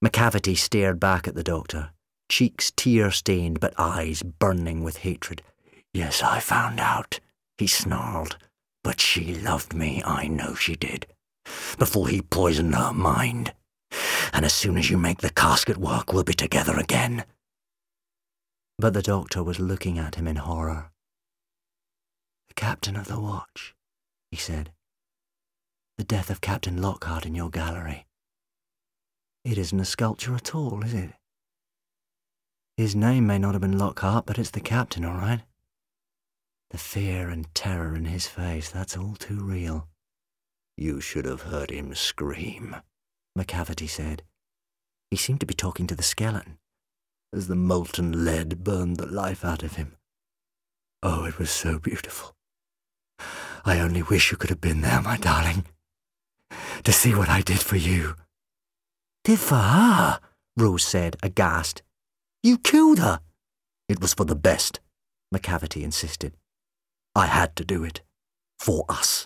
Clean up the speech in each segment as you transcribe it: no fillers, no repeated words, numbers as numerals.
McCavity stared back at the doctor, cheeks tear-stained but eyes burning with hatred. "Yes, I found out," he snarled. "But she loved me, I know she did. Before he poisoned her mind. And as soon as you make the casket work, we'll be together again." But the doctor was looking at him in horror. "The captain of the watch," he said. "The death of Captain Lockhart in your gallery. It isn't a sculpture at all, is it? His name may not have been Lockhart, but it's the captain, all right. The fear and terror in his face, that's all too real." "You should have heard him scream," McCavity said. He seemed to be talking to the skeleton, as the molten lead burned the life out of him. "Oh, it was so beautiful. I only wish you could have been there, my darling, to see what I did for you." "Did for her?" Rose said, aghast. "You killed her." "It was for the best," McCavity insisted. "I had to do it. For us."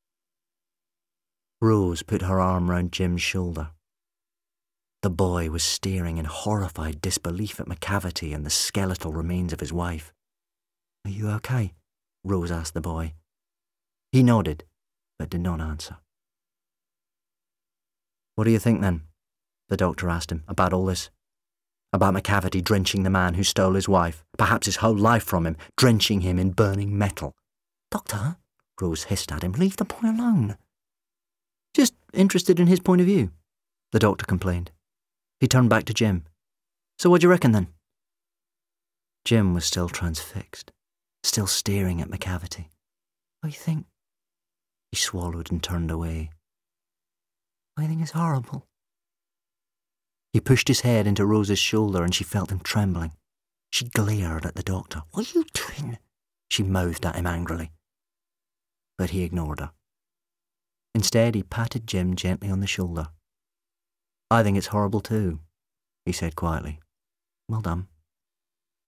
Rose put her arm round Jim's shoulder. The boy was staring in horrified disbelief at McCavity and the skeletal remains of his wife. "Are you okay?" Rose asked the boy. He nodded, but did not answer. "What do you think, then?" the doctor asked him, "about all this? About McCavity drenching the man who stole his wife, perhaps his whole life from him, drenching him in burning metal?" "Doctor," Rose hissed at him, "leave the boy alone." "Just interested in his point of view," the doctor complained. He turned back to Jim. "So what do you reckon, then?" Jim was still transfixed, still staring at McCavity. "I think..." He swallowed and turned away. "I think it's horrible." He pushed his head into Rose's shoulder and she felt him trembling. She glared at the doctor. "What are you doing?" she mouthed at him angrily. But he ignored her. Instead, he patted Jim gently on the shoulder. "I think it's horrible too," he said quietly. "Well done."